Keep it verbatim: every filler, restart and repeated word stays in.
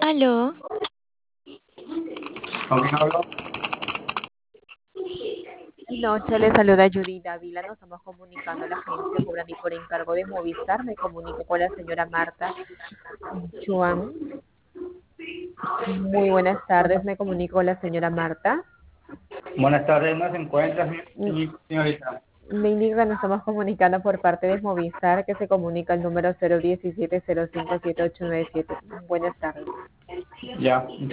Aló, ¿Con quién hablo? noche le saluda Judy Dávila. Nos estamos comunicando a la agencia Cobrani por encargo de Movistar. Me comunico con la señora Marta Chuan. Muy buenas tardes. Me comunico con la señora Marta. Buenas tardes, ¿no se encuentra, Mm, señorita? Me indica que nos estamos comunicando por parte de Movistar, que se comunica al número cero diecisiete cero cinco siete ocho nueve siete. Buenas tardes. Ya,